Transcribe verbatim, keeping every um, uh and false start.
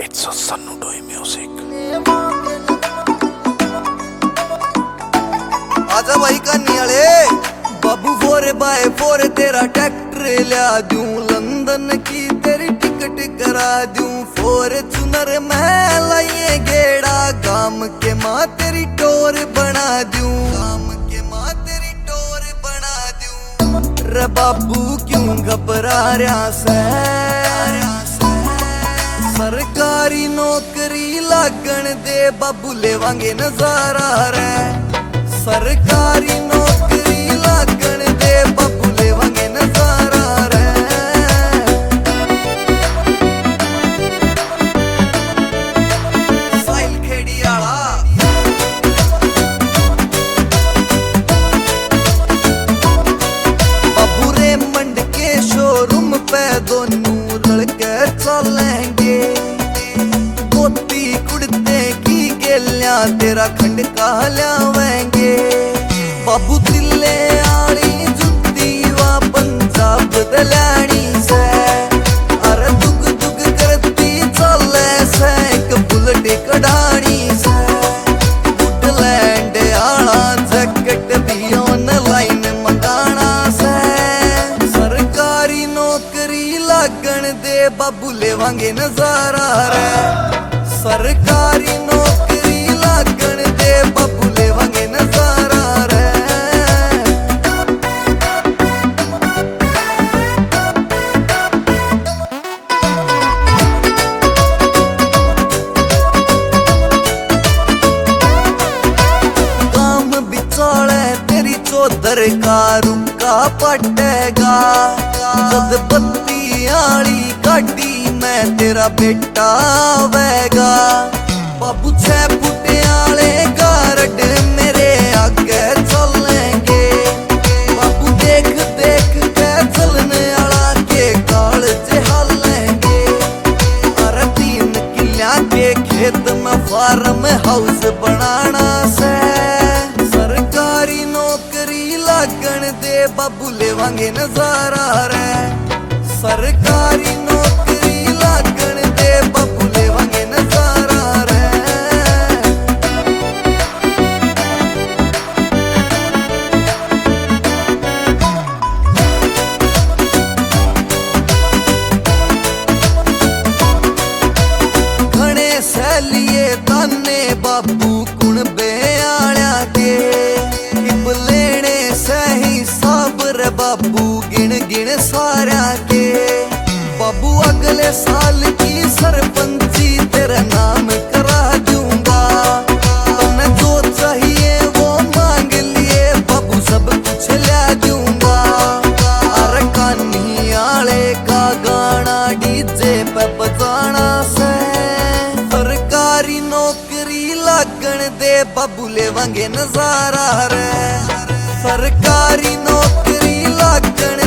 It's a Sanudoi music. आजा भाई कानी वाले बाबू फोर बाय फोर तेरा ट्रैक्टर ला दूं, लंदन की तेरी टिकट करा दूं। फॉर्च्यूनर में लाइए गेड़ा, गाम के माँ तेरी टोर बना दूं, गाम के माँ तेरी टोर बना दूं। रे बाबू क्यों घबरा रहा से, सरकारी नौकरी लागण दे बाबू लेवांगे नजारा रे। सरकारी नौकरी लागण दे बाबू लेवांगे नजारा रे। साइल खेड़ी आला बाबू रे मंड के शोरूम पे दोनों लड़के चलेंगे। धोती कुर्ते की गेलियां तेरा खंड का लावेंगे। बाबू तिल्ले आली जुत्ती वा पंजाब दलानी से, अरे दुग दुग करती चले से एक बुलेट कढ़ानी से। वुडलैंड आला जैकेट भी ऑनलाइन मंगाना से। सरकारी नौकरी लागण दे बाबू लेवांगे नजारा रे। सरकारी नौकरी लागण दे बाबू लेवांगे नजारा रे। काम बिचाले तेरी चौधर का रुका पटेगा। जद बत्ती आली गाड़ी में तेरा बेटा आवेगा। बाबू छह फुटे आले गारड मेरे आगे चलेंगे। बाबू देख देख के चलने आला के काल चलेंगे। अरे तीन किल्ला के खेत में फार्म हाउस बनाना से। सरकारी नौकरी लागण दे बाबू लेवांगे नजारा रे। सरकारी नौकरी लागण दे बाबू लेवांगे नजारा रे। घणे सैलिए ताने बाबू कुण बे आया के। इब लेने सही साबर बाबू गिन गिन सारा के। बाबू अगले साल की सरपंची तेरा नाम करा दूंगा। तने जो चाहिए वो मांग लिए बाबू सब कुछ ला दूंगा। अरे कान्ही आले का गाना डीजे पे बजाना से। सरकारी नौकरी लागण दे बाबू लेवांगे नजारा रे। सरकारी नौकरी लागण